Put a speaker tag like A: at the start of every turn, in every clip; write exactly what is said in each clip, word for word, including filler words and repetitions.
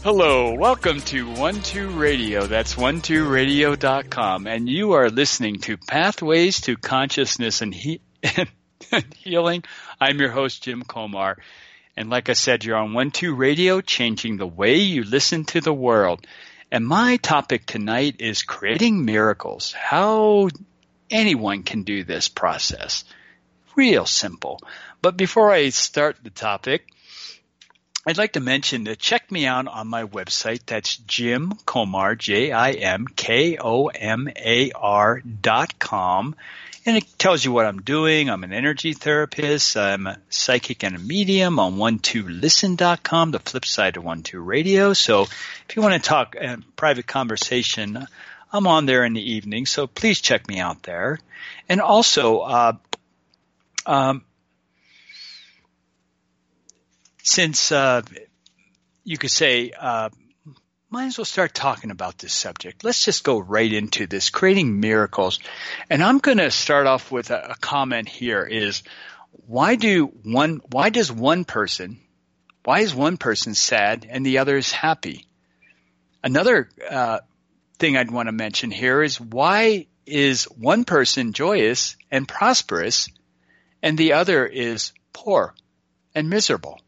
A: Hello, welcome to One Two Radio. That's one two radio dot com, and you are listening to Pathways to Consciousness and, he- and Healing. I'm your host, Jim Komar, and like I said, you're on One Two Radio, changing the way you listen to the world. And my topic tonight is creating miracles. How anyone can do this process. Real simple. But before I start the topic, I'd like to mention to check me out on my website. That's Jim Komar, J I M K O M A R dot com. And it tells you what I'm doing. I'm an energy therapist. I'm a psychic and a medium on one two listen dot com, the flip side of One Two Radio. So if you want to talk a private conversation, I'm on there in the evening. So please check me out there. And also, uh, um, Since uh, you could say, uh, might as well start talking about this subject. Let's just go right into this, creating miracles. And I'm going to start off with a, a comment here is, why do one, why does one person, why is one person sad and the other is happy? Another uh, thing I'd want to mention here is, why is one person joyous and prosperous and the other is poor and miserable?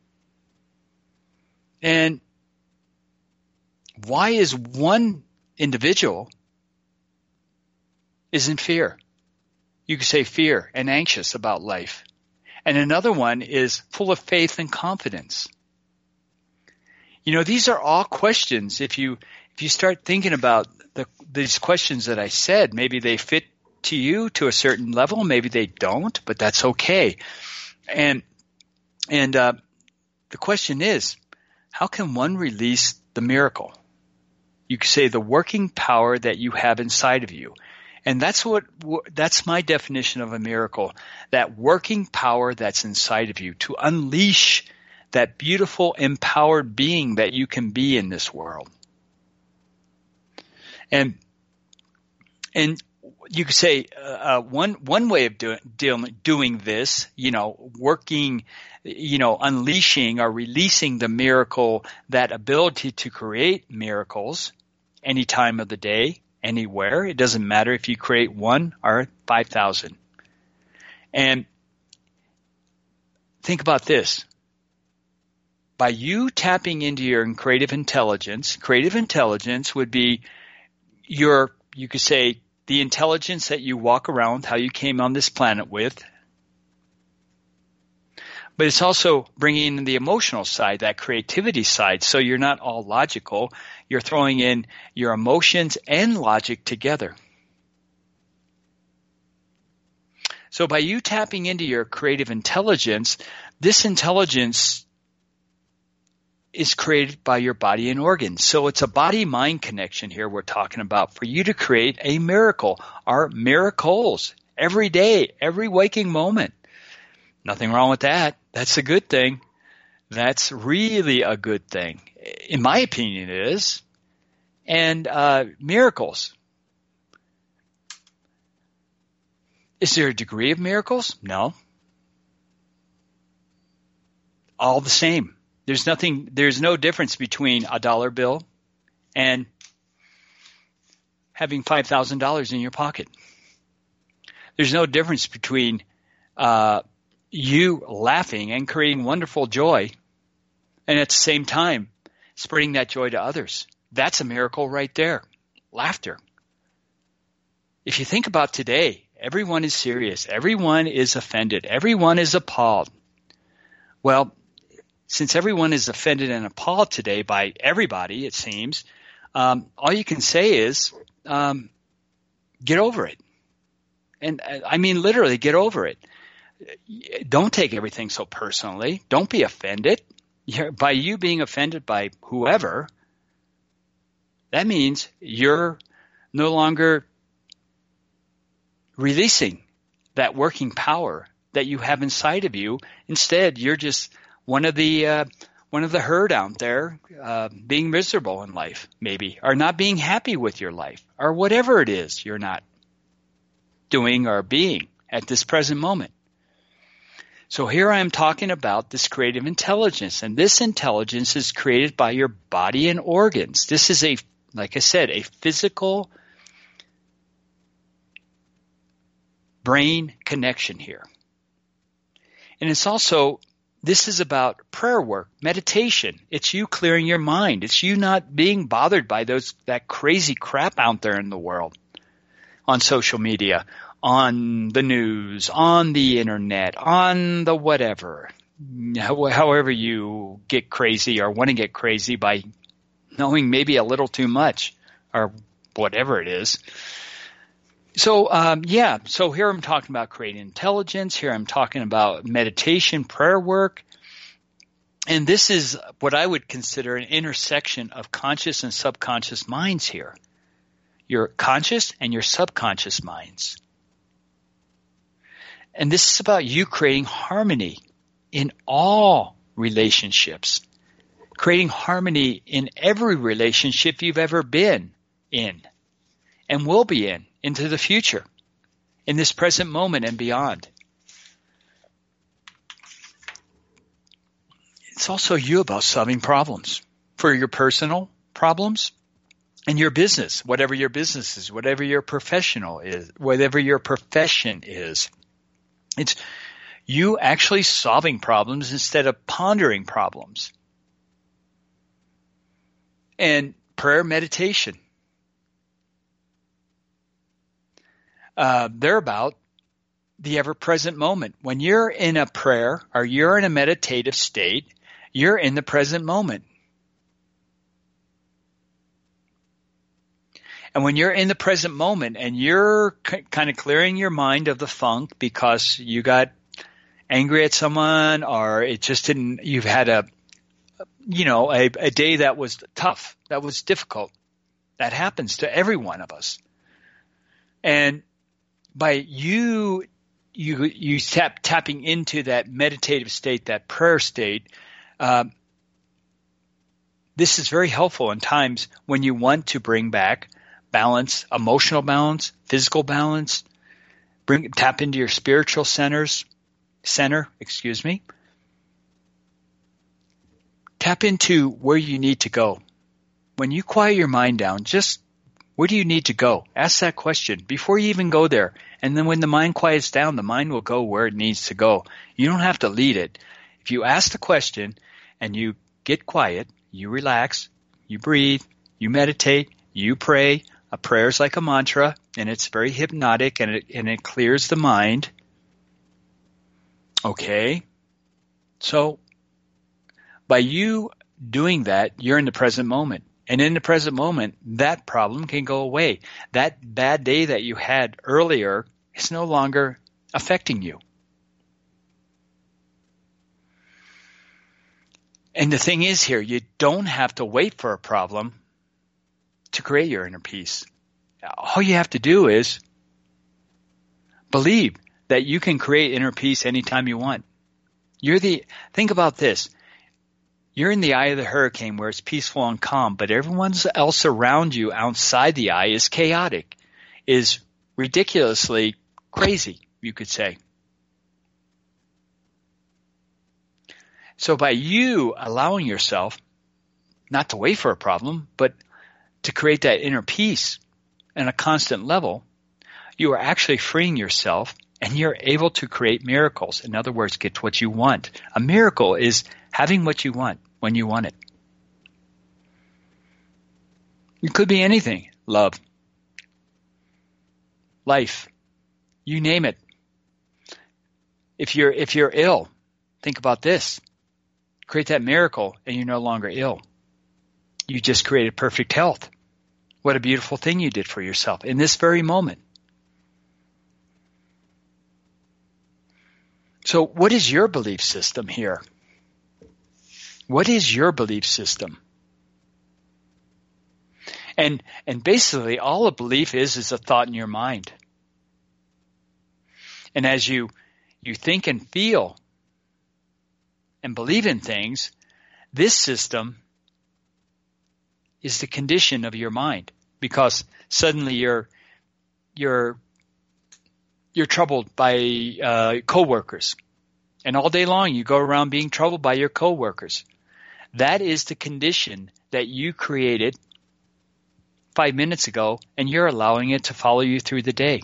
A: And why is one individual is in fear? You could say fear and anxious about life. And another one is full of faith and confidence. You know, these are all questions. If you if you start thinking about the, these questions that I said, maybe they fit to you to a certain level, maybe they don't, but that's okay. And and uh, the question is, how can one release the miracle? You could say the working power that you have inside of you. And that's what, that's my definition of a miracle, that working power that's inside of you to unleash that beautiful, empowered being that you can be in this world. And, and you could say uh, one one way of doing doing doing this, you know, working, you know, unleashing or releasing the miracle, that ability to create miracles any time of the day, anywhere. It doesn't matter if you create one or five thousand. And think about this. By you tapping into your creative intelligence, creative intelligence would be your, you could say, the intelligence that you walk around, how you came on this planet with. But it's also bringing in the emotional side, that creativity side. So you're not all logical. You're throwing in your emotions and logic together. So by you tapping into your creative intelligence, this intelligence is created by your body and organs. So it's a body-mind connection here we're talking about for you to create a miracle, or miracles, every day, every waking moment. Nothing wrong with that. That's a good thing. That's really a good thing. In my opinion, it is. And uh, miracles. Is there a degree of miracles? No. All the same. There's nothing, there's no difference between a dollar bill and having five thousand dollars in your pocket. There's no difference between uh, you laughing and creating wonderful joy and at the same time spreading that joy to others. That's a miracle right there. Laughter. If you think about today, everyone is serious. Everyone is offended. Everyone is appalled. Well, since everyone is offended and appalled today by everybody, it seems, um, all you can say is um, get over it. And I mean literally get over it. Don't take everything so personally. Don't be offended. You're, by you being offended by whoever, that means you're no longer releasing that working power that you have inside of you. Instead, you're just one of the uh, one of the herd out there uh, being miserable in life, maybe, or not being happy with your life, or whatever it is you're not doing or being at this present moment. So here I am talking about this creative intelligence, and this intelligence is created by your body and organs. This is a, like I said, a physical brain connection here. And it's also, this is about prayer work, meditation. It's you clearing your mind. It's you not being bothered by those that crazy crap out there in the world, on social media, on the news, on the internet, on the whatever. However you get crazy or want to get crazy by knowing maybe a little too much or whatever it is. So, um, yeah, so here I'm talking about creating intelligence. Here I'm talking about meditation, prayer work. And this is what I would consider an intersection of conscious and subconscious minds here. Your conscious and your subconscious minds. And this is about you creating harmony in all relationships, creating harmony in every relationship you've ever been in and will be in into the future, in this present moment and beyond. It's also you about solving problems for your personal problems and your business, whatever your business is, whatever your professional is, whatever your profession is. It's you actually solving problems instead of pondering problems. And prayer, meditation. Uh, they're about the ever-present moment. When you're in a prayer or you're in a meditative state, you're in the present moment. And when you're in the present moment and you're c- kind of clearing your mind of the funk because you got angry at someone or it just didn't, you've had a, you know, a, a day that was tough, that was difficult. That happens to every one of us. And by you, you, you tap, tapping into that meditative state, that prayer state, um, this is very helpful in times when you want to bring back balance, emotional balance, physical balance, bring tap into your spiritual centers, center, excuse me. Tap into where you need to go. When you quiet your mind down, just where do you need to go? Ask that question before you even go there. And then when the mind quiets down, the mind will go where it needs to go. You don't have to lead it. If you ask the question and you get quiet, you relax, you breathe, you meditate, you pray. A prayer is like a mantra, and it's very hypnotic, and it, and it clears the mind. Okay? So, by you doing that, you're in the present moment. And in the present moment, that problem can go away. That bad day that you had earlier is no longer affecting you. And the thing is here, you don't have to wait for a problem to create your inner peace. All you have to do is believe that you can create inner peace anytime you want. You're the, think about this. You're in the eye of the hurricane where it's peaceful and calm, but everyone else around you outside the eye is chaotic, is ridiculously crazy, you could say. So by you allowing yourself not to wait for a problem, but to create that inner peace on a constant level, you are actually freeing yourself and you're able to create miracles. In other words, get what you want. A miracle is having what you want when you want it. It could be anything. Love. Life. You name it. If you're, if you're ill, think about this. Create that miracle and you're no longer ill. You just created perfect health. What a beautiful thing you did for yourself in this very moment. So what is your belief system here? What is your belief system? And and basically all a belief is is a thought in your mind. And as you you think and feel and believe in things, this system is the condition of your mind, because suddenly you're you're you're troubled by uh, coworkers. And all day long you go around being troubled by your coworkers. That is the condition that you created five minutes ago, and you're allowing it to follow you through the day.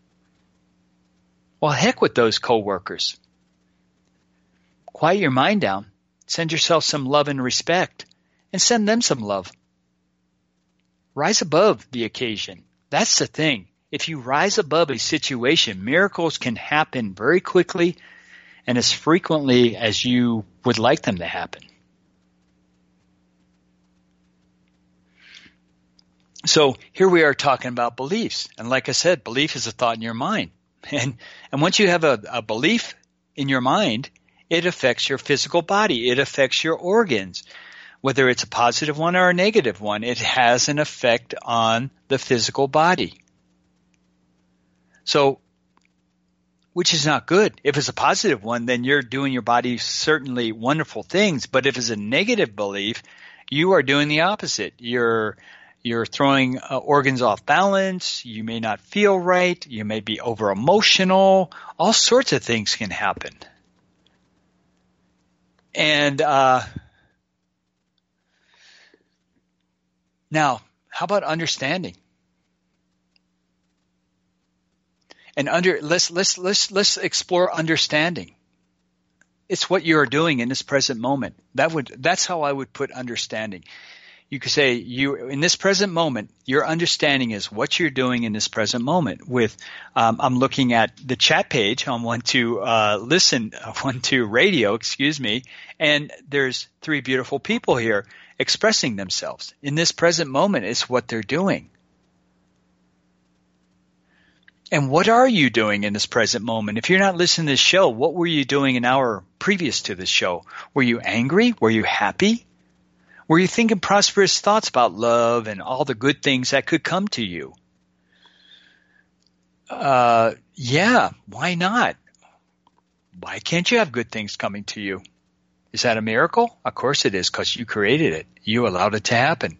A: Well, heck with those coworkers. Quiet your mind down. Send yourself some love and respect, and send them some love. Rise above the occasion. That's the thing. If you rise above a situation, miracles can happen very quickly and as frequently as you would like them to happen. So here we are talking about beliefs. And like I said, belief is a thought in your mind. And and once you have a, a belief in your mind, it affects your physical body. It affects your organs. Whether it's a positive one or a negative one, it has an effect on the physical body. So, which is not good. If it's a positive one, then you're doing your body certainly wonderful things. But if it's a negative belief, you are doing the opposite. You're You're throwing uh, organs off balance. You may not feel right. You may be over emotional. All sorts of things can happen. And uh, now, how about understanding? And under let's let's let's let's explore understanding. It's what you are doing in this present moment. That would that's how I would put understanding. You could say you in this present moment, your understanding is what you're doing in this present moment. With um, I'm looking at the chat page on one two uh, listen one two radio, excuse me, and there's three beautiful people here expressing themselves in this present moment. Is what they're doing. And what are you doing in this present moment? If you're not listening to this show, what were you doing an hour previous to this show? Were you angry? Were you happy? Were you thinking prosperous thoughts about love and all the good things that could come to you? Uh, yeah, why not? Why can't you have good things coming to you? Is that a miracle? Of course it is, because you created it. You allowed it to happen.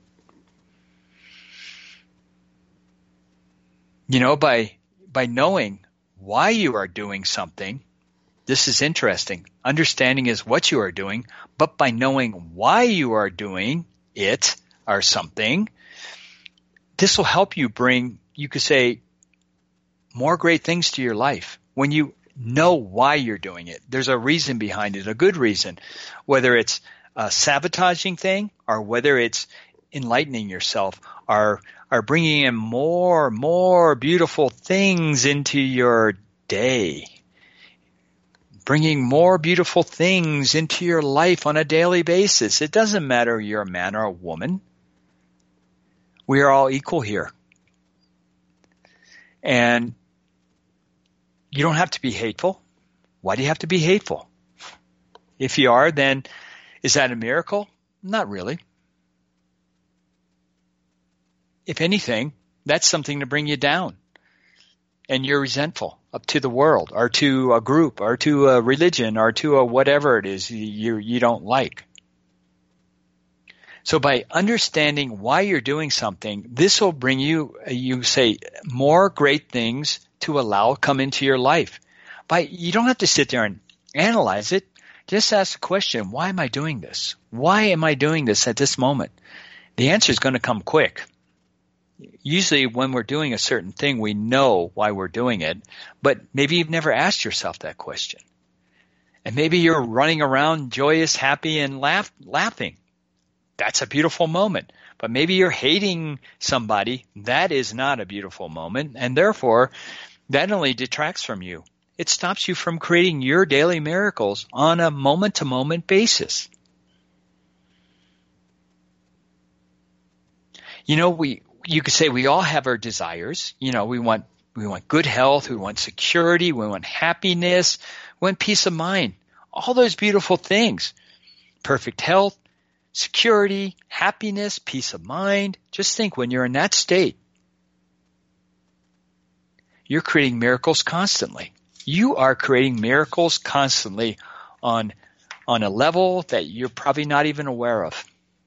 A: You know, by by knowing why you are doing something, this is interesting. Understanding is what you are doing, but by knowing why you are doing it or something, this will help you bring, you could say, more great things to your life. When you know why you're doing it, there's a reason behind it, a good reason, whether it's a sabotaging thing or whether it's enlightening yourself or, or bringing in more, more beautiful things into your day. Bringing more beautiful things into your life on a daily basis. It doesn't matter if you're a man or a woman. We are all equal here. And you don't have to be hateful. Why do you have to be hateful? If you are, then is that a miracle? Not really. If anything, that's something to bring you down. And you're resentful up to the world or to a group or to a religion or to a whatever it is you you don't like. So by understanding why you're doing something, this will bring you, you say, more great things to allow come into your life. By you don't have to sit there and analyze it. Just ask the question, why am I doing this? Why am I doing this at this moment? The answer is going to come quick. Usually when we're doing a certain thing, we know why we're doing it, but maybe you've never asked yourself that question. And maybe you're running around joyous, happy, and laugh, laughing. That's a beautiful moment. But maybe you're hating somebody. That is not a beautiful moment, and therefore that only detracts from you. It stops you from creating your daily miracles on a moment-to-moment basis. You know, we you could say we all have our desires. You know, we want we want good health, we want security, we want happiness, we want peace of mind. All those beautiful things. Perfect health, security, happiness, peace of mind. Just think when you're in that state, you're creating miracles constantly. You are creating miracles constantly on on a level that you're probably not even aware of.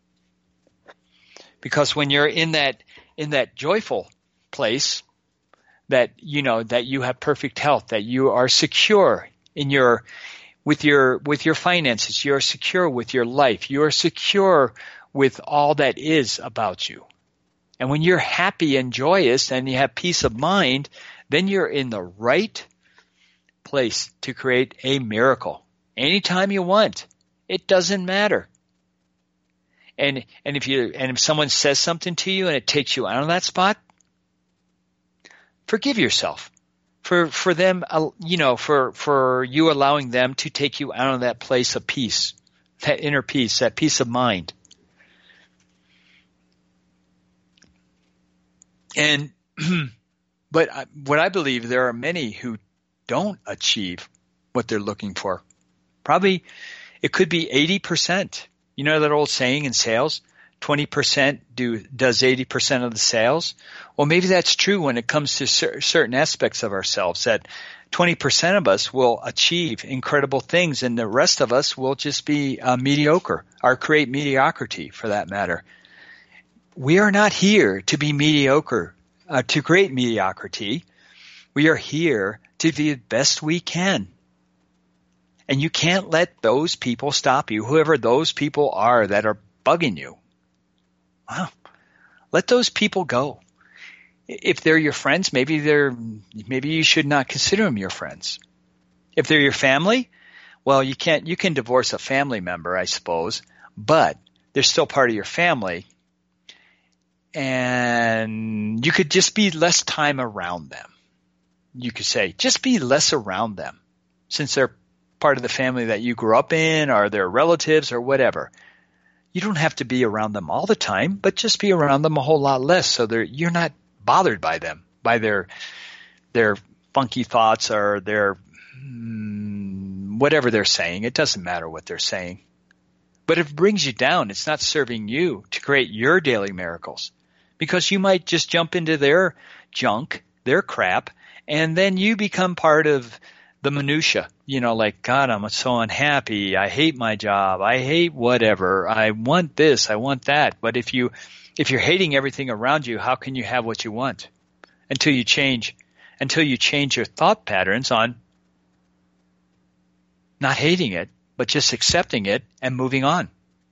A: Because when you're in that in that joyful place, that you know that you have perfect health, that you are secure in your with your with your finances. You're secure with your life. You're secure with all that is about you. And when you're happy and joyous and you have peace of mind, then you're in the right place to create a miracle. Anytime you want. It doesn't matter. And and if you and if someone says something to you and it takes you out of that spot, forgive yourself for for them, you know, for for you allowing them to take you out of that place of peace, that inner peace, that peace of mind. And but I, what I believe, there are many who don't achieve what they're looking for. Probably it could be eighty percent. You know that old saying in sales, twenty percent do does eighty percent of the sales? Well, maybe that's true when it comes to cer- certain aspects of ourselves, that twenty percent of us will achieve incredible things and the rest of us will just be uh, mediocre or create mediocrity for that matter. We are not here to be mediocre, uh, to create mediocrity. We are here to be the best we can. And you can't let those people stop you, whoever those people are that are bugging you. Wow. Let those people go. If they're your friends, maybe they're, maybe you should not consider them your friends. If they're your family, well, you can't, you can divorce a family member, I suppose, but they're still part of your family. And you could just be less time around them. You could say, just be less around them since they're part of the family that you grew up in or their relatives or whatever. You don't have to be around them all the time, but just be around them a whole lot less so they're, you're not bothered by them, by their their funky thoughts or their mm, whatever they're saying. It doesn't matter what they're saying. But if it brings you down, it's not serving you to create your daily miracles. Because you might just jump into their junk, their crap, and then you become part of the minutia. You know, like, God, I'm so unhappy. I hate my job. I hate whatever. I want this. I want that. But if you, if you're hating everything around you, how can you have what you want? Until you change, until you change your thought patterns on not hating it, but just accepting it and moving on.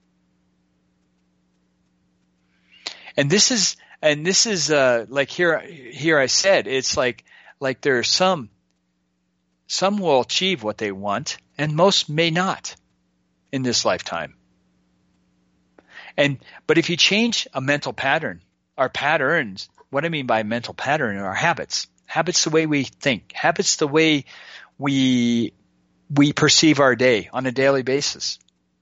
A: And this is, and this is, uh, like here, here I said, it's like, like there are some, some will achieve what they want and most may not in this lifetime. And, but if you change a mental pattern, our patterns, what I mean by mental pattern are habits, habits the way we think, habits the way we, we perceive our day on a daily basis.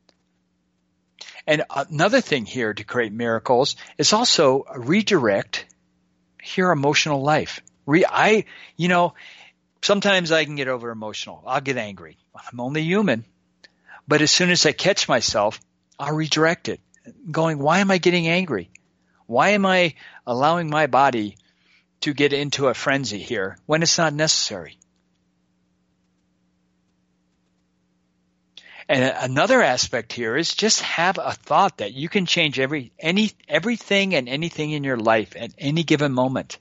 A: And another thing here to create miracles is also redirect your emotional life. Re, I, you know, sometimes I can get over emotional. I'll get angry. I'm only human. But as soon as I catch myself, I'll redirect it. Going, why am I getting angry? Why am I allowing my body to get into a frenzy here when it's not necessary? And another aspect here is just have a thought that you can change every any everything and anything in your life at any given moment.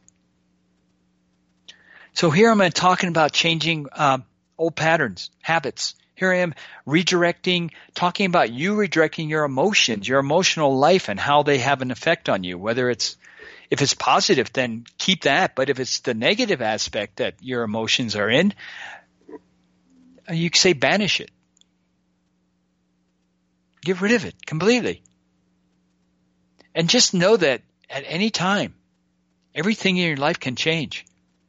A: So here I'm talking about changing um, old patterns, habits. Here I am redirecting, talking about you redirecting your emotions, your emotional life and how they have an effect on you. Whether it's, if it's positive, then keep that. But if it's the negative aspect that your emotions are in, you can say banish it. Get rid of it completely. And just know that at any time, everything in your life can change.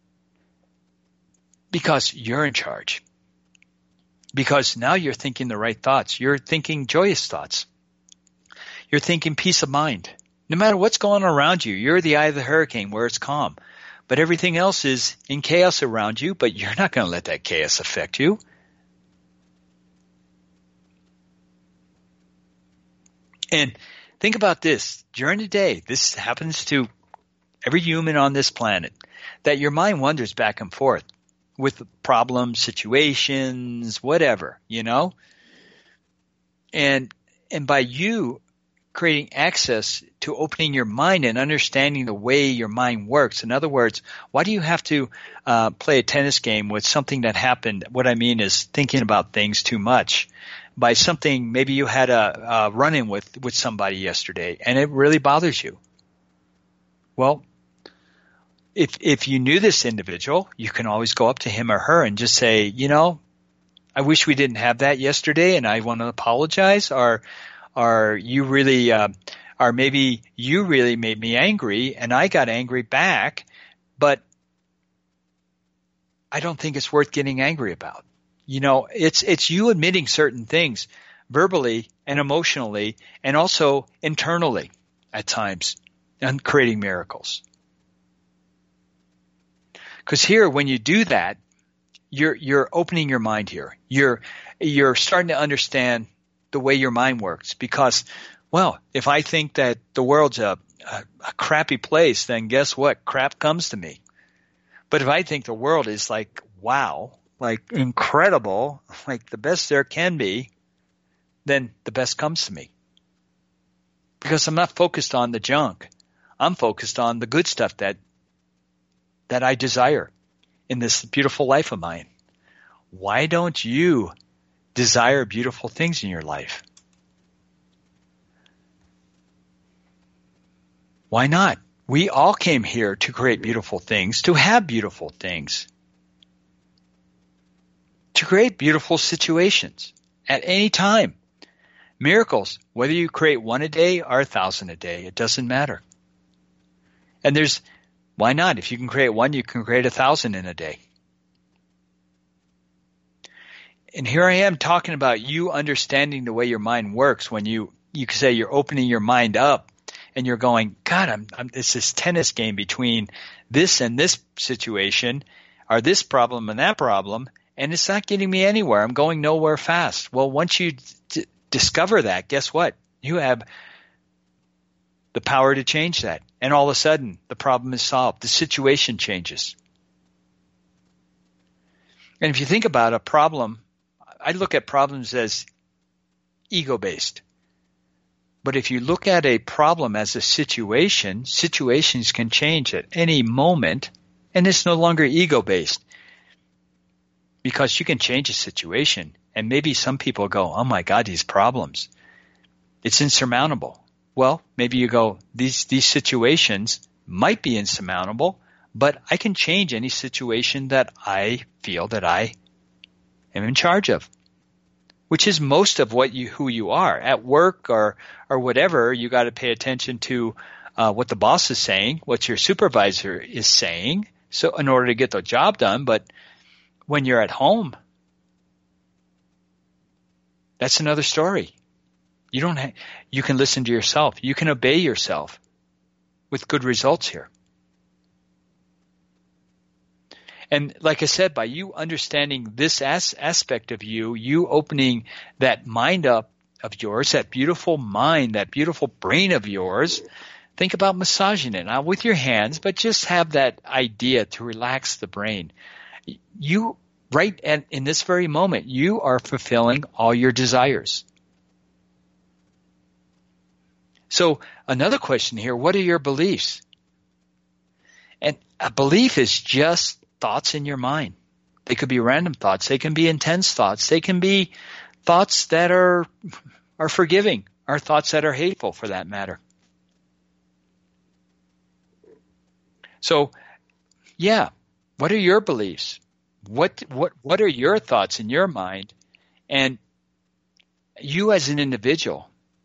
A: Because you're in charge. Because now you're thinking the right thoughts. You're thinking joyous thoughts. You're thinking peace of mind. No matter what's going on around you, you're the eye of the hurricane where it's calm. But everything else is in chaos around you, but you're not going to let that chaos affect you. And think about this. During the day, this happens to every human on this planet, that your mind wanders back and forth with problems, situations, whatever, you know? And and by you creating access to opening your mind and understanding the way your mind works. In other words, why do you have to uh, play a tennis game with something that happened? What I mean is thinking about things too much. By something, maybe you had a, a run-in with, with somebody yesterday and it really bothers you. Well, if if you knew this individual, you can always go up to him or her and just say, you know, I wish we didn't have that yesterday and I want to apologize. Or, or you really, uh, or maybe you really made me angry and I got angry back, but I don't think it's worth getting angry about. You know, it's it's you admitting certain things verbally and emotionally and also internally at times and creating miracles. Because here, when you do that, you're you're opening your mind here. You're you're starting to understand the way your mind works. Because, well, if I think that the world's a, a, a crappy place, then guess what? Crap comes to me. But if I think the world is like, wow, like incredible, like the best there can be, then the best comes to me. Because I'm not focused on the junk. I'm focused on the good stuff that that I desire in this beautiful life of mine. Why don't you desire beautiful things in your life? Why not? We all came here to create beautiful things, to have beautiful things, to create beautiful situations at any time. Miracles, whether you create one a day or a thousand a day, it doesn't matter. And there's, why not? If you can create one, you can create a thousand in a day. And here I am talking about you understanding the way your mind works when you, you can say you're opening your mind up and you're going, God, I'm, I'm, it's this tennis game between this and this situation or this problem and that problem, and it's not getting me anywhere. I'm going nowhere fast. Well, once you d- discover that, guess what? You have the power to change that. And all of a sudden, the problem is solved. The situation changes. And if you think about a problem, I look at problems as ego-based. But if you look at a problem as a situation, situations can change at any moment, and it's no longer ego-based. Because you can change a situation, and maybe some people go, oh my God, these problems, it's insurmountable. Well, maybe you go, these these situations might be insurmountable, but I can change any situation that I feel that I am in charge of, which is most of what you who you are at work or or whatever. You got to pay attention to uh, what the boss is saying, what your supervisor is saying, so in order to get the job done. But when you're at home, that's another story. You don't ha- you can listen to yourself. You can obey yourself with good results here. And like I said, by you understanding this as- aspect of you, you opening that mind up of yours, that beautiful mind, that beautiful brain of yours, think about massaging it, not with your hands, but just have that idea to relax the brain. You, right at, in this very moment, you are fulfilling all your desires. So another question here, what are your beliefs? And a belief is just thoughts in your mind. They could be random thoughts. They can be intense thoughts. They can be thoughts that are are forgiving, or thoughts that are hateful for that matter. So, yeah, what are your beliefs? What what what are your thoughts in your mind? And you as an individual,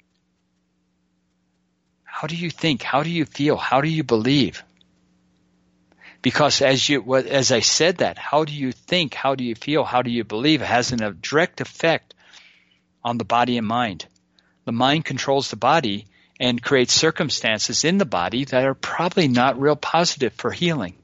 A: how do you think? How do you feel? How do you believe? Because as you, as I said that, how do you think? How do you feel? How do you believe? It has a direct effect on the body and mind. The mind controls the body and creates circumstances in the body that are probably not real positive for healing.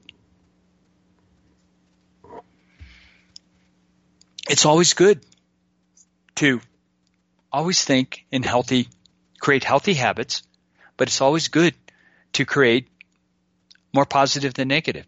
A: It's always good to always think in healthy, create healthy habits, but it's always good to create more positive than negative.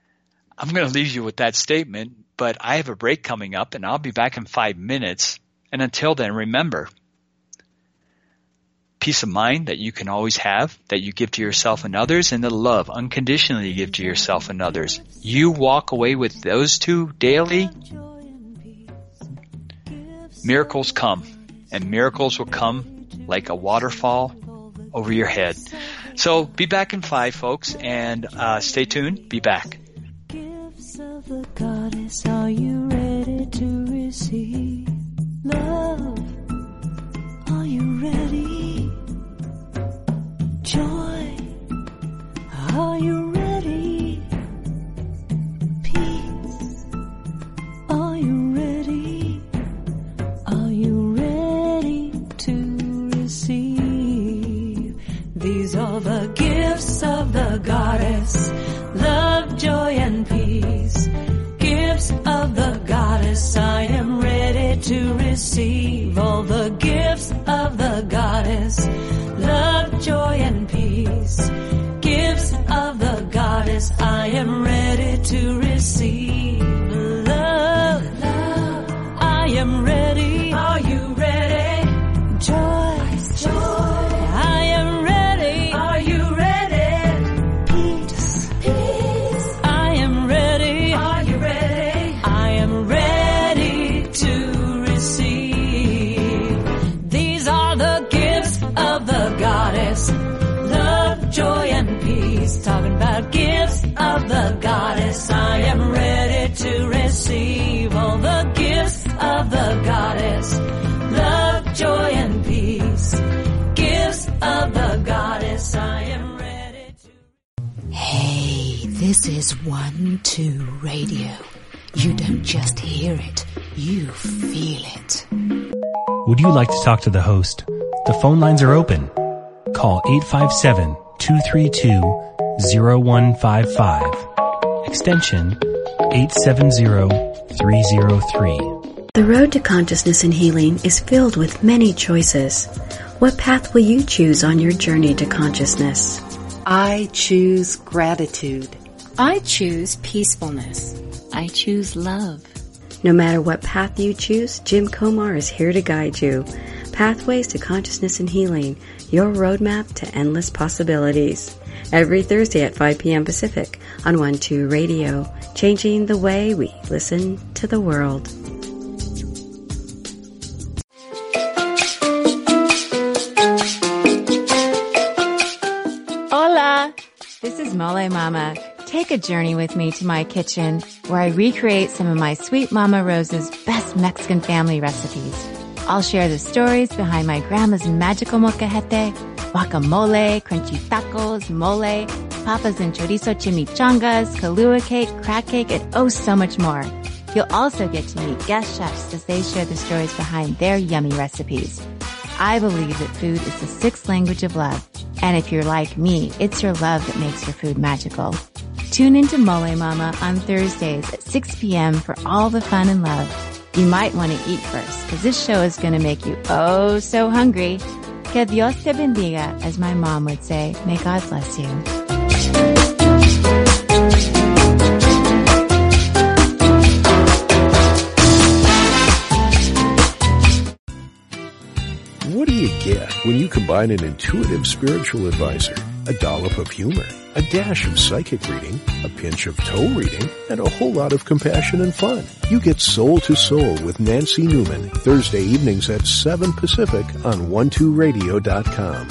A: I'm going to leave you with that statement, but I have a break coming up and I'll be back in five minutes And until then, remember, peace of mind that you can always have, that you give to yourself and others, and the love unconditionally you give to yourself and others. You walk away with those two daily, miracles come. And miracles will come like a waterfall over your head. So be back in five, folks, and uh, stay tuned. Be back.
B: Gifts of the goddess, are you ready to receive love? Are you ready? Joy, are you ready? Peace, are you ready? Are you ready to receive? These are the gifts of the goddess, love, joy, and peace. Gifts of the goddess, I am ready to receive all the gifts of the goddess, love, joy, and peace. Gifts of the goddess, I am ready to receive love, love. I am ready. Are you ready? Joy, joy. I am ready. Are you ready? Peace, peace. I am ready. Are you ready? I am ready to receive. These are the gifts of the goddess, love, joy, and peace. Talking about gifts of the goddess, I am ready to receive all the gifts of the goddess, love, joy, and peace. Gifts of the goddess, I am ready to...
C: Hey, this is one two Radio. You don't just hear it, you feel it.
D: Would you like to talk to the host? The phone lines are open. Call eight five seven, two three two, zero one five five. Extension eight seven zero, three zero three.
E: The road to consciousness and healing is filled with many choices. What path will you choose on your journey to consciousness?
F: I choose gratitude.
G: I choose peacefulness. I choose love.
E: No matter what path you choose, Jim Komar is here to guide you. Pathways to Consciousness and Healing, your roadmap to endless possibilities. Every Thursday at five p.m. Pacific on one two Radio, changing the way we listen to the world.
G: Hola! This is Mole Mama. Take a journey with me to my kitchen where I recreate some of my Sweet Mama Rose's best Mexican family recipes. I'll share the stories behind my grandma's magical molcajete, guacamole, crunchy tacos, mole, papas and chorizo chimichangas, Kahlua cake, crack cake, and oh so much more. You'll also get to meet guest chefs as they share the stories behind their yummy recipes. I believe that food is the sixth language of love. And if you're like me, it's your love that makes your food magical. Tune into Mole Mama on Thursdays at six p.m. for all the fun and love. You might want to eat first, because this show is going to make you oh so hungry. Que Dios te bendiga, as my mom would say. May God bless you.
H: What do you get when you combine an intuitive spiritual advisor, a dollop of humor, a dash of psychic reading, a pinch of toe reading, and a whole lot of compassion and fun? You get Soul to Soul with Nancy Newman, Thursday evenings at seven Pacific on one two radio dot com.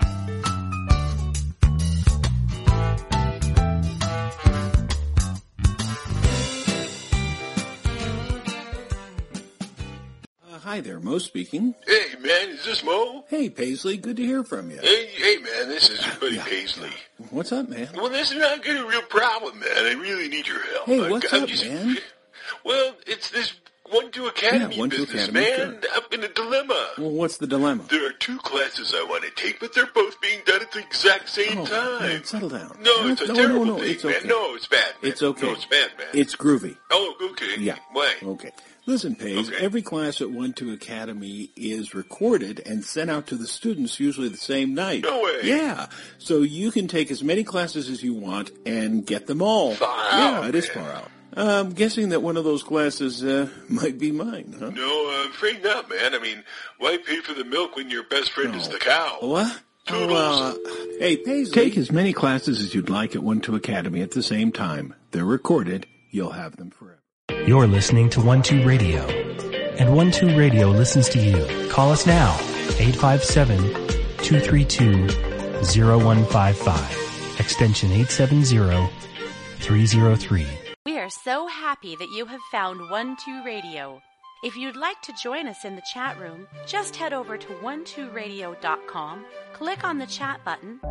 I: Hi there, Mo speaking.
J: Hey, man, is this Mo?
I: Hey, Paisley, good to hear from you.
J: Hey, hey, man, this is Buddy
I: yeah,
J: Paisley.
I: Yeah. What's up, man?
J: Well, this is not getting a real problem, man. I really need your help.
I: Hey,
J: I,
I: what's
J: I'm
I: up,
J: just,
I: man?
J: Well, it's this One Two Academy
I: yeah, one, two
J: business,
I: Academy,
J: man.
I: sure.
J: I'm in a dilemma.
I: Well, what's the dilemma?
J: There are two classes I want to take, but they're both being done at the exact same
I: oh,
J: time.
I: Man, settle down.
J: No, it's a
I: no,
J: terrible
I: no, no,
J: thing,
I: it's okay.
J: man. No, it's bad, man.
I: It's okay.
J: No, it's bad, man.
I: It's groovy.
J: Oh, okay.
I: Yeah.
J: Why?
I: Okay. Listen, Paige,
J: okay.
I: every class at One Two Academy is recorded and sent out to the students usually the same night.
J: No way.
I: Yeah. So you can take as many classes as you want and get them all.
J: Far
I: yeah,
J: out,
I: it is
J: man.
I: far out. I'm guessing that one of those glasses uh, might be mine, huh?
J: No, I'm afraid not, man. I mean, why pay for the milk when your best friend
I: No.
J: is the cow?
I: What?
J: Toodles.
I: Oh, uh, hey, Paisley. Take as many classes as you'd like at One Two Academy at the same time. They're recorded. You'll have them forever.
D: You're listening to One Two Radio, and One Two Radio listens to you. Call us now, eight five seven, two three two, zero one five five, extension eight seven zero, three zero three.
K: We are so happy that you have found One Two Radio. If you'd like to join us in the chat room, just head over to one two radio dot com, click on the chat button,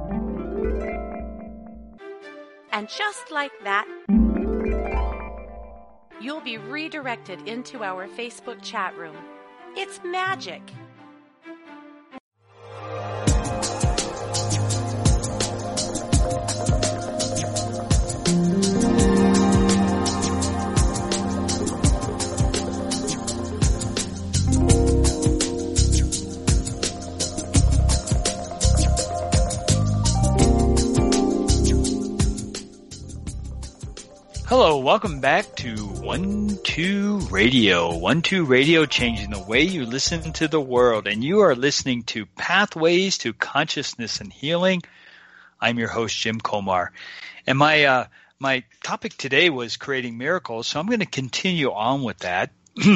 K: and just like that, you'll be redirected into our Facebook chat room. It's magic!
A: Hello, welcome back to One Two Radio. One Two Radio, changing the way you listen to the world. And you are listening to Pathways to Consciousness and Healing. I'm your host, Jim Komar. And my uh, my topic today was creating miracles, so I'm going to continue on with that.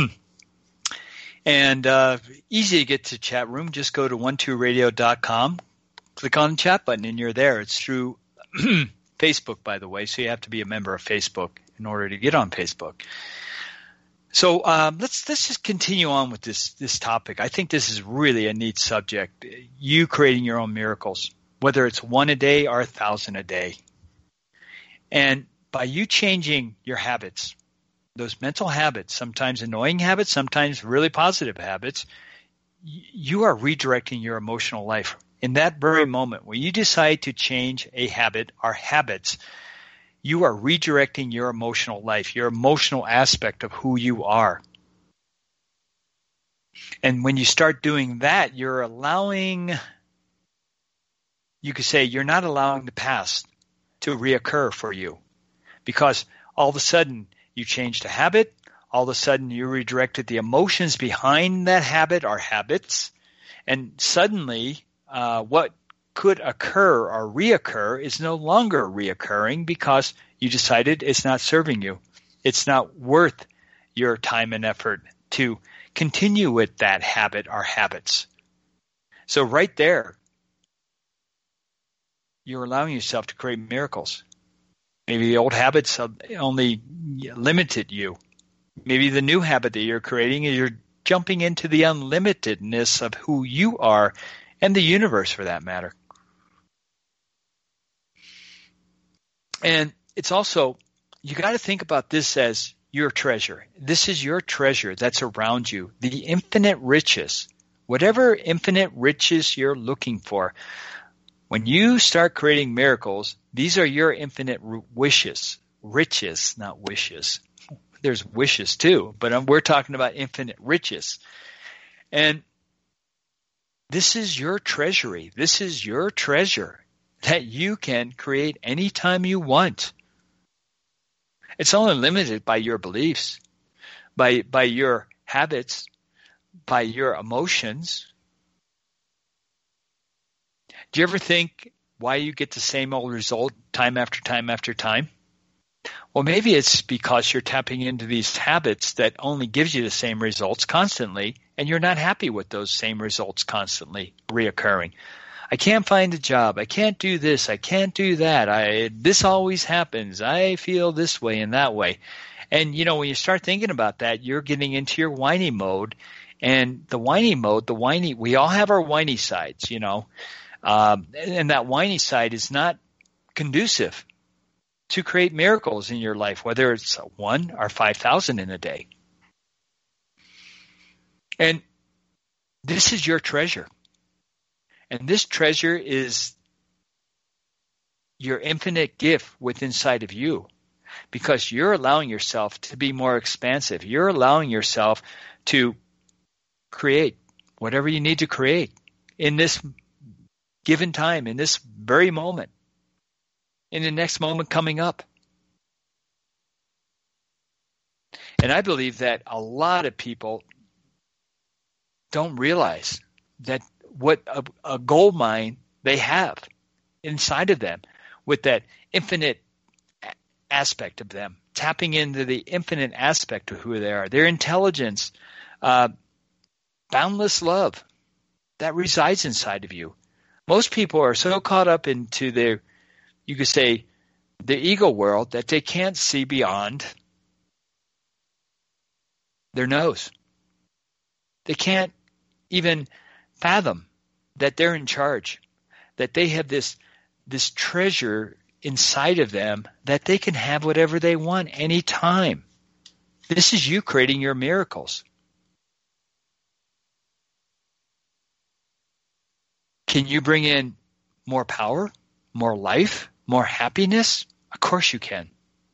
A: And uh, easy to get to chat room. Just go to one two radio dot com, click on the chat button, and you're there. It's through Facebook, by the way, so you have to be a member of Facebook in order to get on Facebook. So um, let's let's just continue on with this this topic. I think this is really a neat subject. You creating your own miracles, whether it's one a day or a thousand a day. And by you changing your habits, those mental habits, sometimes annoying habits, sometimes really positive habits, you are redirecting your emotional life. In that very moment, when you decide to change a habit or habits, you are redirecting your emotional life, your emotional aspect of who you are. And when you start doing that, you're allowing, you could say, you're not allowing the past to reoccur for you. Because all of a sudden, you changed a habit, all of a sudden you redirected the emotions behind that habit or habits, and suddenly Uh, what could occur or reoccur is no longer reoccurring because you decided it's not serving you. It's not worth your time and effort to continue with that habit or habits. So right there, you're allowing yourself to create miracles. Maybe the old habits only limited you. Maybe the new habit that you're creating is you're jumping into the unlimitedness of who you are and the universe, for that matter. And it's also, you got to think about this as your treasure. This is your treasure that's around you, the infinite riches. Whatever infinite riches you're looking for, when you start creating miracles, these are your infinite wishes. Riches, not wishes. There's wishes too, but we're talking about infinite riches. And this is your treasury. This is your treasure that you can create anytime you want. It's only limited by your beliefs, by by your habits, by your emotions. Do you ever think why you get the same old result time after time after time? Well, maybe it's because you're tapping into these habits that only gives you the same results constantly, and you're not happy with those same results constantly reoccurring. I can't find a job. I can't do this. I can't do that. I this always happens. I feel this way and that way. And, you know, when you start thinking about that, you're getting into your whiny mode. And the whiny mode, the whiny, we all have our whiny sides, you know. Um, and that whiny side is not conducive to create miracles in your life, whether it's one or five thousand in a day. And this is your treasure. And this treasure is your infinite gift within inside of you, because you're allowing yourself to be more expansive. You're allowing yourself to create whatever you need to create in this given time, in this very moment, in the next moment coming up. And I believe that a lot of people don't realize that what a, a gold mine they have inside of them with that infinite aspect of them, tapping into the infinite aspect of who they are, their intelligence, uh, boundless love that resides inside of you. Most people are so caught up into their, you could say, the ego world that they can't see beyond their nose. They can't even fathom that they're in charge, that they have this this treasure inside of them that they can have whatever they want anytime. This is you creating your miracles. Can you bring in more power, more life, more happiness? Of course you can.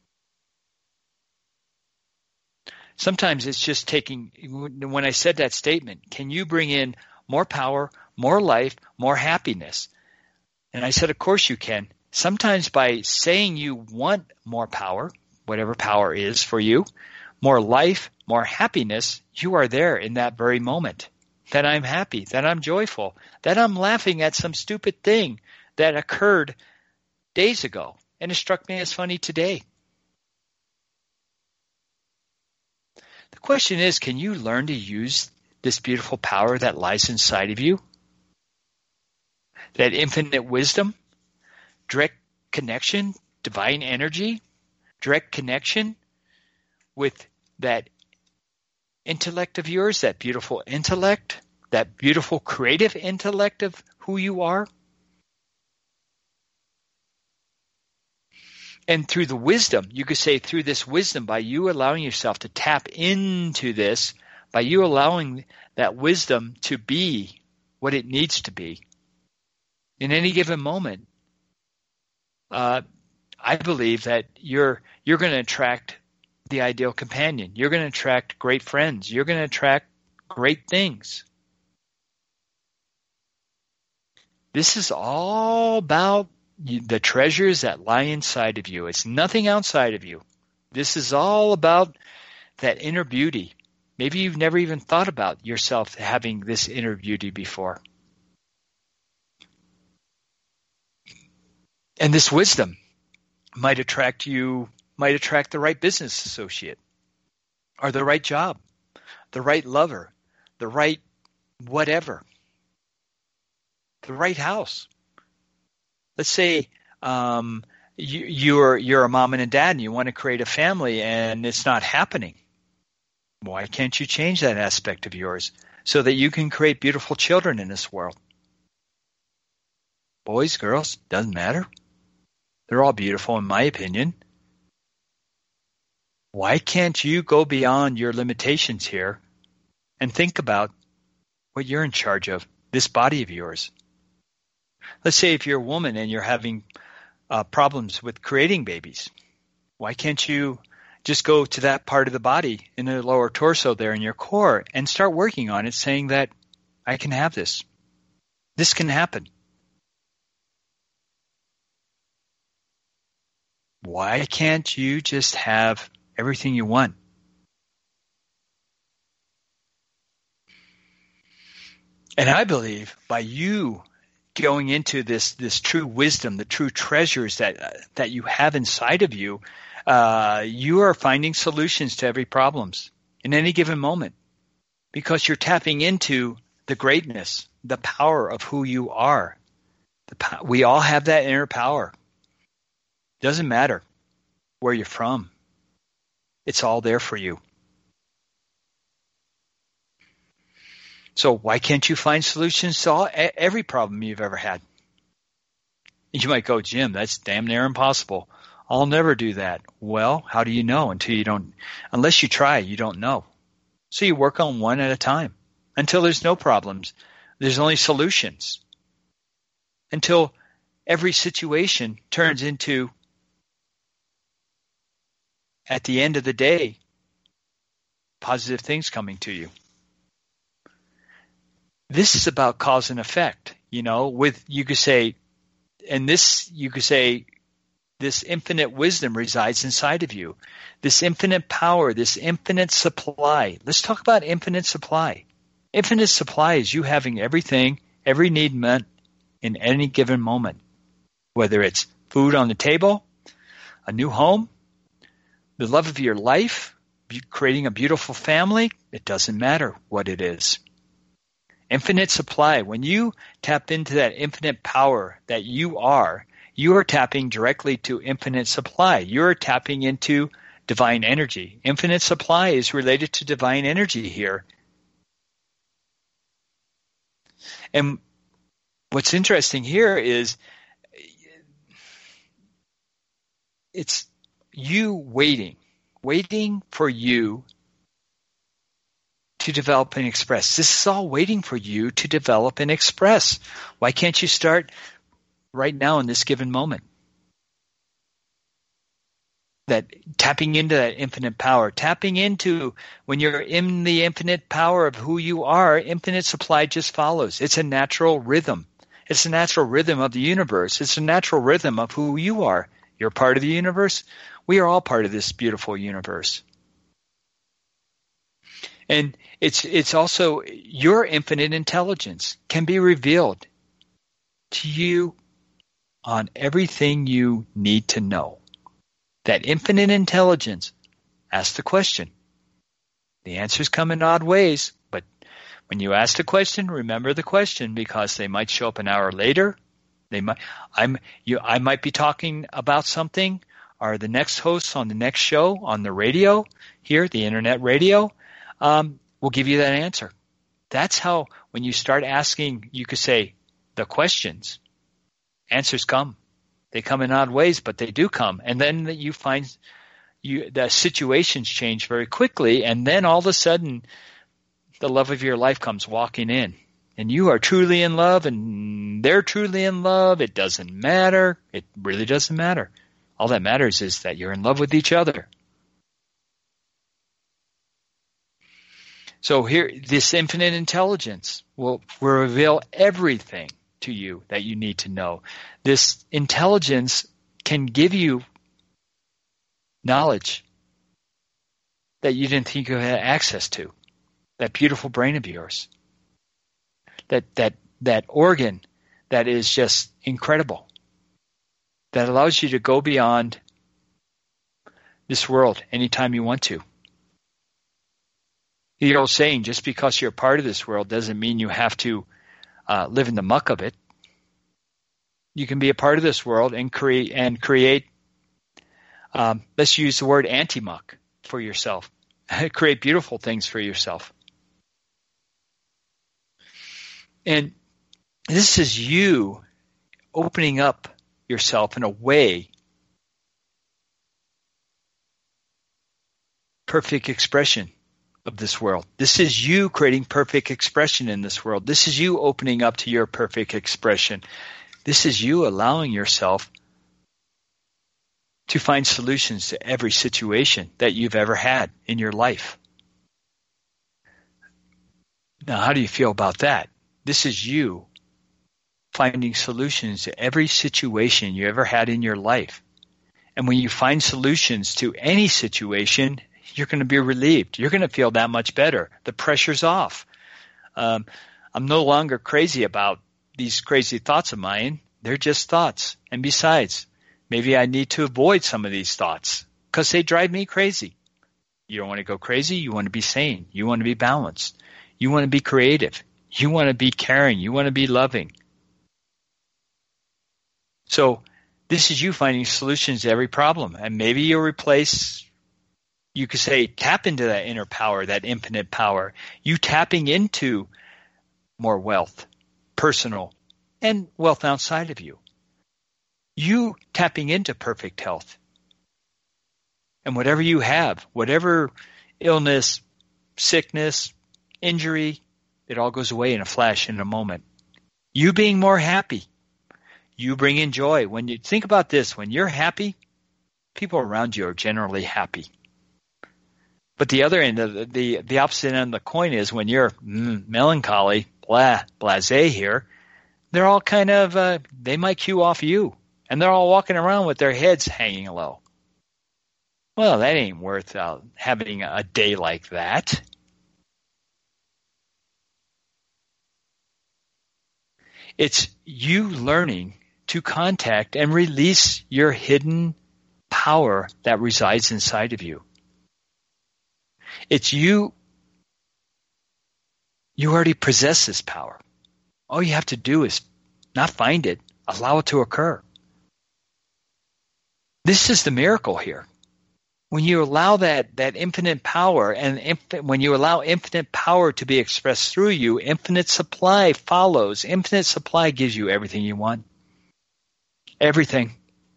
A: Sometimes it's just taking, when I said that statement, can you bring in more power, more life, more happiness? And I said, of course you can. Sometimes by saying you want more power, whatever power is for you, more life, more happiness, you are there in that very moment. That I'm happy, that I'm joyful, that I'm laughing at some stupid thing that occurred days ago, and it struck me as funny today. The question is, can you learn to use this beautiful power that lies inside of you? That infinite wisdom, direct connection, divine energy, direct connection with that intellect of yours, that beautiful intellect, that beautiful creative intellect of who you are. And through the wisdom, you could say through this wisdom, by you allowing yourself to tap into this, by you allowing that wisdom to be what it needs to be in any given moment, uh, I believe that you're you're going to attract the ideal companion. You're going to attract great friends. You're going to attract great things. This is all about the treasures that lie inside of you. It's nothing outside of you. This is all about that inner beauty. Maybe you've never even thought about yourself having this inner beauty before. And this wisdom might attract you, might attract the right business associate, or the right job, the right lover, the right whatever, the right house. Let's say um, you, you're you're a mom and a dad, and you want to create a family, and it's not happening. Why can't you change that aspect of yours so that you can create beautiful children in this world? Boys, girls, doesn't matter. They're all beautiful in my opinion. Why can't you go beyond your limitations here and think about what you're in charge of, this body of yours? Let's say if you're a woman and you're having uh, problems with creating babies, why can't you just go to that part of the body in the lower torso there in your core and start working on it, saying that I can have this. This can happen. Why can't you just have everything you want? And I believe by you going into this this true wisdom, the true treasures that uh, that you have inside of you, uh, you are finding solutions to every problems in any given moment, because you're tapping into the greatness, the power of who you are. The po- we all have that inner power. Doesn't matter where you're from. It's all there for you. So why can't you find solutions to all, every problem you've ever had? You might go, Jim, that's damn near impossible. I'll never do that. Well, how do you know until you don't, unless you try, you don't know. So you work on one at a time until there's no problems. There's only solutions. Until every situation turns into, at the end of the day, positive things coming to you. This is about cause and effect, you know, with, you could say, and this, you could say, this infinite wisdom resides inside of you. This infinite power, this infinite supply. Let's talk about infinite supply. Infinite supply is you having everything, every need met in any given moment. Whether it's food on the table, a new home, the love of your life, creating a beautiful family, it doesn't matter what it is. Infinite supply. When you tap into that infinite power that you are, you are tapping directly to infinite supply. You're tapping into divine energy. Infinite supply is related to divine energy here. And what's interesting here is it's you waiting, waiting for you to develop and express. This is all waiting for you to develop and express. Why can't you start right now in this given moment? That tapping into that infinite power, tapping into when you're in the infinite power of who you are, infinite supply just follows. It's a natural rhythm. It's a natural rhythm of the universe. It's a natural rhythm of who you are. You're part of the universe. We are all part of this beautiful universe. And it's it's also your infinite intelligence can be revealed to you on everything you need to know. That infinite intelligence, ask the question. The answers come in odd ways, but when you ask the question, remember the question because they might show up an hour later. They might I'm you I might be talking about something, or the next host on the next show on the radio here, the internet radio, um, will give you that answer. That's how when you start asking, you could say the questions, answers come. They come in odd ways, but they do come. And then you find you the situations change very quickly, and then all of a sudden the love of your life comes walking in. And you are truly in love, and they're truly in love. It doesn't matter. It really doesn't matter. All that matters is that you're in love with each other. So here, this infinite intelligence will, will reveal everything to you that you need to know. This intelligence can give you knowledge that you didn't think you had access to. That beautiful brain of yours. That that that organ that is just incredible. That allows you to go beyond this world anytime you want to. The old saying, just because you're part of this world doesn't mean you have to uh, live in the muck of it. You can be a part of this world and create and create. Um, let's use the word anti-muck for yourself. Create beautiful things for yourself. And this is you opening up yourself in a way, perfect expression of this world. This is you creating perfect expression in this world. This is you opening up to your perfect expression. This is you allowing yourself to find solutions to every situation that you've ever had in your life. Now, how do you feel about that? This is you finding solutions to every situation you ever had in your life. And when you find solutions to any situation, you're going to be relieved. You're going to feel that much better. The pressure's off. Um, I'm no longer crazy about these crazy thoughts of mine. They're just thoughts. And besides, maybe I need to avoid some of these thoughts because they drive me crazy. You don't want to go crazy. You want to be sane. You want to be balanced. You want to be creative. You want to be caring. You want to be loving. So this is you finding solutions to every problem. And maybe you'll replace, you could say, tap into that inner power, that infinite power. You tapping into more wealth, personal, and wealth outside of you. You tapping into perfect health. And whatever you have, whatever illness, sickness, injury, it all goes away in a flash, in a moment. You being more happy. You bring in joy. When you think about this, when you're happy, people around you are generally happy. But the other end of the, the, the opposite end of the coin is when you're mm, melancholy, blah, blasé here, they're all kind of, uh, they might cue off you. and they're all walking around with their heads hanging low. Well, that ain't worth uh, having a day like that. It's you learning to contact and release your hidden power that resides inside of you. It's you. You already possess this power. All you have to do is not find it, allow it to occur. This is the miracle here. When you allow that, that infinite power, and infinite, when you allow infinite power to be expressed through you, infinite supply follows. Infinite supply gives you everything you want. Everything.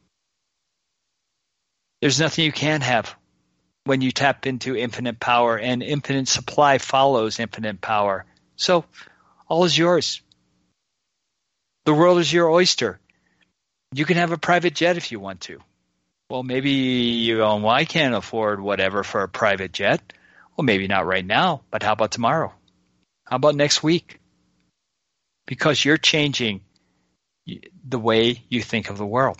A: There's nothing you can't have when you tap into infinite power, and infinite supply follows infinite power. So all is yours. The world is your oyster. You can have a private jet if you want to. Well, maybe you go, well, I can't afford whatever for a private jet. Well, maybe not right now, but how about tomorrow? How about next week? Because you're changing the way you think of the world.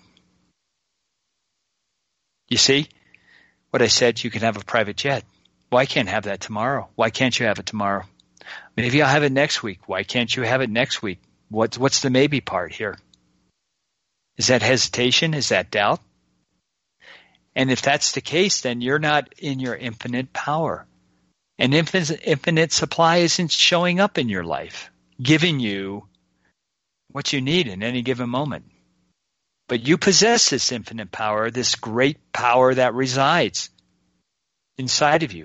A: You see what I said? You can have a private jet. Why can't have that tomorrow? Why can't you have it tomorrow? Maybe I'll have it next week. Why can't you have it next week? What's, what's the maybe part here? Is that hesitation? Is that doubt? And if that's the case, then you're not in your infinite power. And infinite, infinite supply isn't showing up in your life, giving you what you need in any given moment. But you possess this infinite power, this great power that resides inside of you.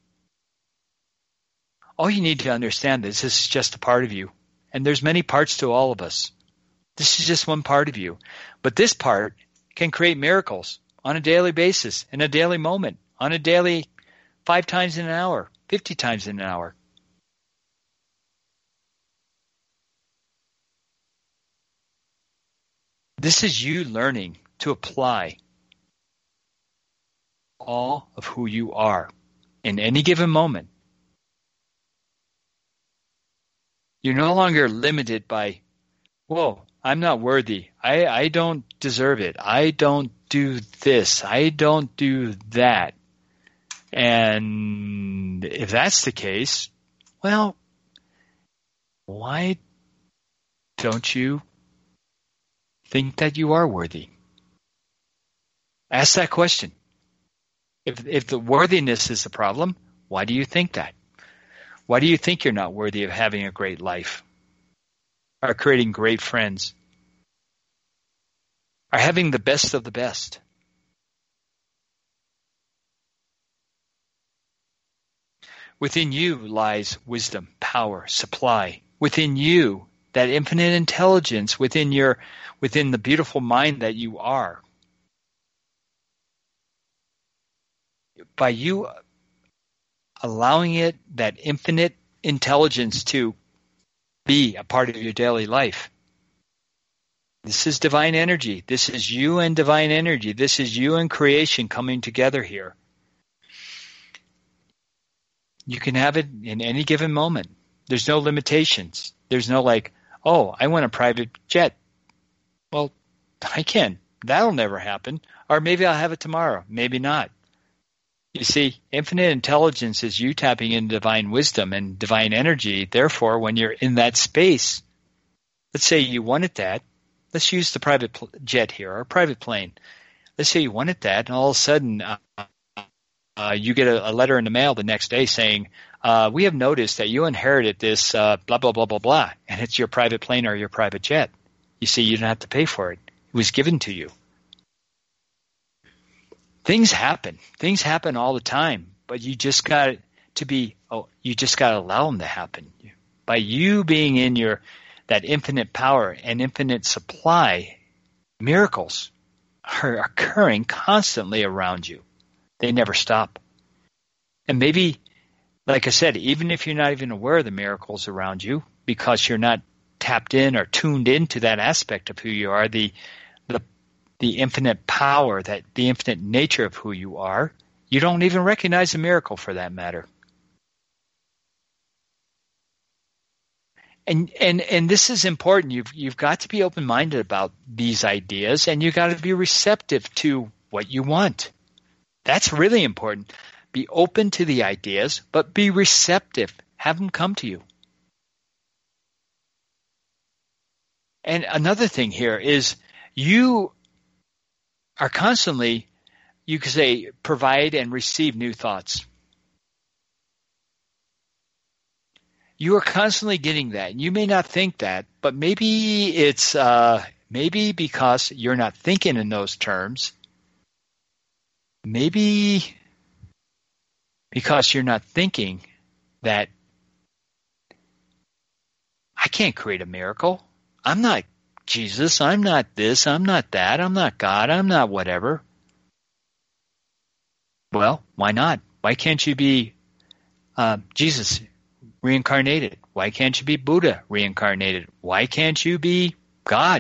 A: All you need to understand is this is just a part of you. And there's many parts to all of us. This is just one part of you. But this part can create miracles on a daily basis, in a daily moment, on a daily five times in an hour, fifty times in an hour. This is you learning to apply all of who you are in any given moment. You're no longer limited by, whoa, I'm not worthy. I, I don't deserve it. I don't do this. I don't do that. And if that's the case, well, why don't you think that you are worthy? Ask that question. If, if the worthiness is the problem, why do you think that? Why do you think you're not worthy of having a great life, or creating great friends, or having the best of the best? Within you lies wisdom, power, supply. Within you, that infinite intelligence within your, within the beautiful mind that you are. By you allowing it, that infinite intelligence, to be a part of your daily life. This is divine energy. This is you and divine energy. This is you and creation coming together here. You can have it in any given moment. There's no limitations. There's no like, oh, I want a private jet. Well, I can. That'll never happen. Or maybe I'll have it tomorrow. Maybe not. You see, infinite intelligence is you tapping into divine wisdom and divine energy. Therefore, when you're in that space, let's say you wanted that. Let's use the private pl- jet here, or private plane. Let's say you wanted that, and all of a sudden uh, uh, you get a, a letter in the mail the next day saying, uh, we have noticed that you inherited this uh, blah, blah, blah, blah, blah, and it's your private plane or your private jet. You see, you don't have to pay for it. It was given to you. Things happen. Things happen all the time, but you just got to be, oh, you just got to allow them to happen. By you being in your, that infinite power and infinite supply, miracles are occurring constantly around you. They never stop. And maybe, like I said, even if you're not even aware of the miracles around you, because you're not tapped in or tuned into that aspect of who you are, the the the infinite power, that the infinite nature of who you are, you don't even recognize a miracle for that matter. And, and, and this is important. You've, you've got to be open-minded about these ideas, and you've got to be receptive to what you want. That's really important. Be open to the ideas, but be receptive. Have them come to you. And another thing here is you are constantly, you could say, provide and receive new thoughts. You are constantly getting that. You may not think that, but maybe it's uh, maybe because you're not thinking in those terms. Maybe because you're not thinking that I can't create a miracle. I'm not Jesus. I'm not this. I'm not that. I'm not God. I'm not whatever. Well, why not? Why can't you be uh, Jesus reincarnated? Why can't you be Buddha reincarnated? Why can't you be God?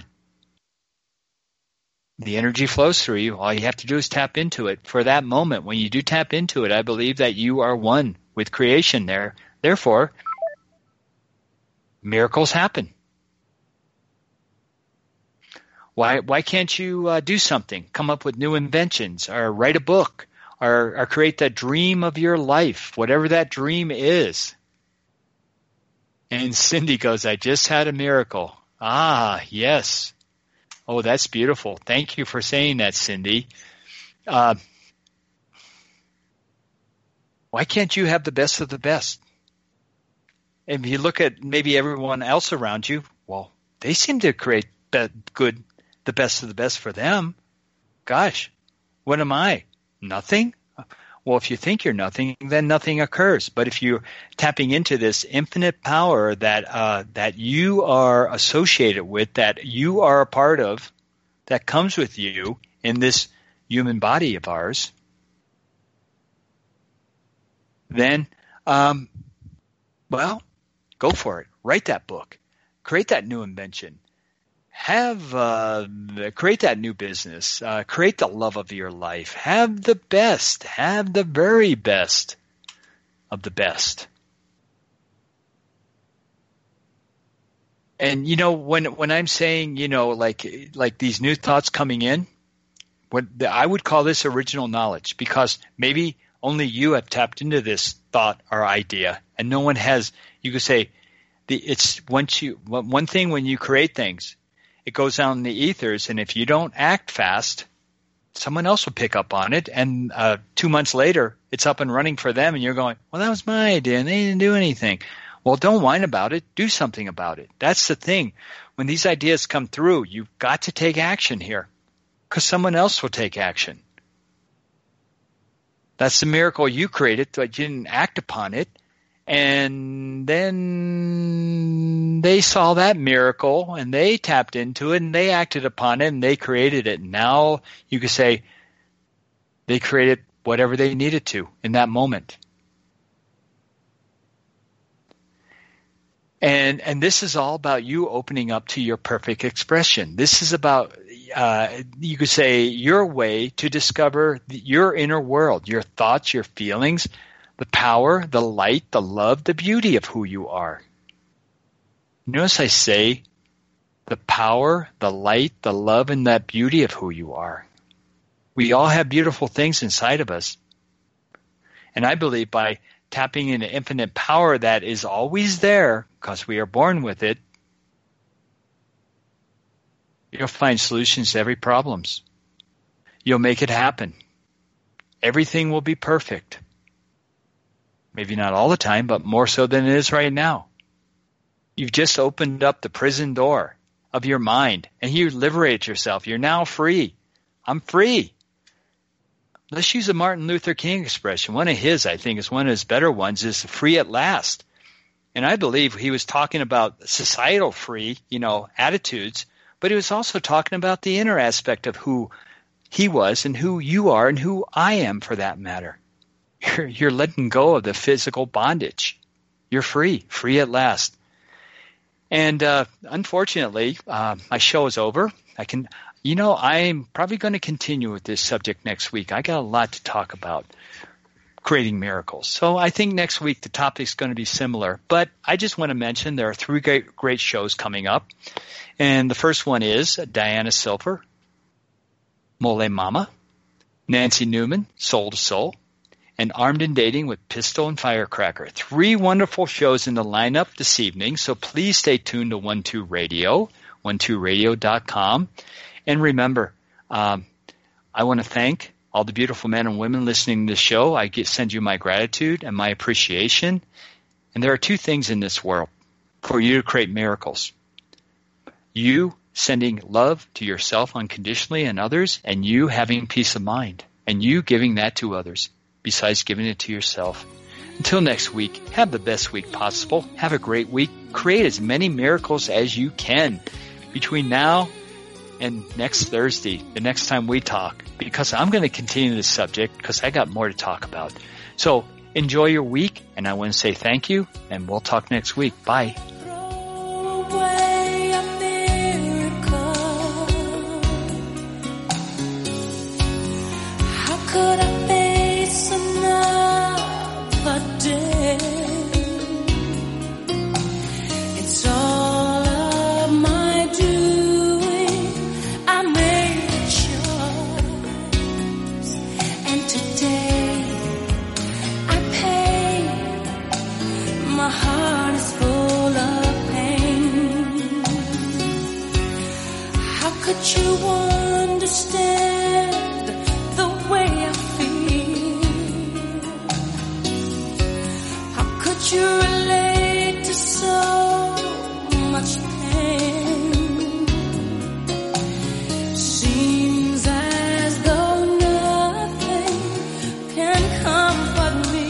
A: The energy flows through you. All you have to do is tap into it. For that moment, when you do tap into it, I believe that you are one with creation there. Therefore, miracles happen. Why why can't you uh, do something? Come up with new inventions, or write a book, or, or create the dream of your life, whatever that dream is. And Cindy goes, I just had a miracle. Ah, yes. Oh, that's beautiful. Thank you for saying that, Cindy. Uh, why can't you have the best of the best? If you look at maybe everyone else around you, well, they seem to create be- good, the best of the best for them. Gosh, what am I? Nothing? Well, if you think you're nothing, then nothing occurs. But if you're tapping into this infinite power that uh, that you are associated with, that you are a part of, that comes with you in this human body of ours, then, um, well, go for it. Write that book. Create that new invention. Have uh, create that new business. Uh, create the love of your life. Have the best. Have the very best of the best. And you know, when when I'm saying, you know, like like these new thoughts coming in, what I would call this original knowledge, because maybe only you have tapped into this thought or idea, and no one has. You could say, the it's once you one thing when you create things. It goes out in the ethers, and if you don't act fast, someone else will pick up on it, and uh, two months later, it's up and running for them, and you're going, well, that was my idea, and they didn't do anything. Well, don't whine about it. Do something about it. That's the thing. When these ideas come through, you've got to take action here, because someone else will take action. That's the miracle you created, but you didn't act upon it. And then they saw that miracle, and they tapped into it, and they acted upon it, and they created it. Now you could say they created whatever they needed to in that moment. And and this is all about you opening up to your perfect expression. This is about, uh, you could say, your way to discover your inner world, your thoughts, your feelings, the power, the light, the love, the beauty of who you are. Notice I say the power, the light, the love, and that beauty of who you are. We all have beautiful things inside of us. And I believe by tapping into infinite power that is always there, because we are born with it, you'll find solutions to every problem. You'll make it happen. Everything will be perfect. Maybe not all the time, but more so than it is right now. You've just opened up the prison door of your mind, and you liberate yourself. You're now free. I'm free. Let's use a Martin Luther King expression. One of his, I think, is one of his better ones, is free at last. And I believe he was talking about societal free, you know, attitudes, but he was also talking about the inner aspect of who he was and who you are and who I am, for that matter. You're, you're letting go of the physical bondage. You're free, free at last. And uh, unfortunately, uh, my show is over. I can, you know, I'm probably going to continue with this subject next week. I got a lot to talk about. creating miracles. So I think next week the topic is going to be similar. But I just want to mention there are three great, great shows coming up. And the first one is Diana Silver, Mole Mama, Nancy Newman, Soul to Soul, and Armed and Dating with Pistol and Firecracker. Three wonderful shows in the lineup this evening, so please stay tuned to one two Radio, one two radio dot com. And remember, um, I want to thank all the beautiful men and women listening to the show. I get, send you my gratitude and my appreciation. And there are two things in this world for you to create miracles. You sending love to yourself unconditionally and others, and you having peace of mind, and you giving that to others, besides giving it to yourself. Until next week, have the best week possible. Have a great week. Create as many miracles as you can between now and next Thursday, the next time we talk, because I'm going to continue this subject because I got more to talk about. So enjoy your week, and I want to say thank you, and we'll talk next week. Bye.
B: Could I face another day? It's all of my doing. I made a choice, and today I pay. My heart is full of pain. How could you understand the way I feel? How could you relate to so much pain? Seems as though nothing can comfort me.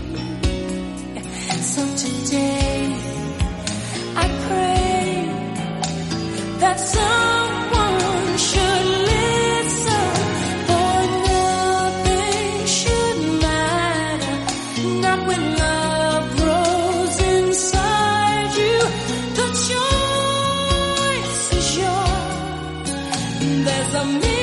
B: So today I pray that someone should listen, for nothing should matter, not when love grows inside you. The choice is yours. There's a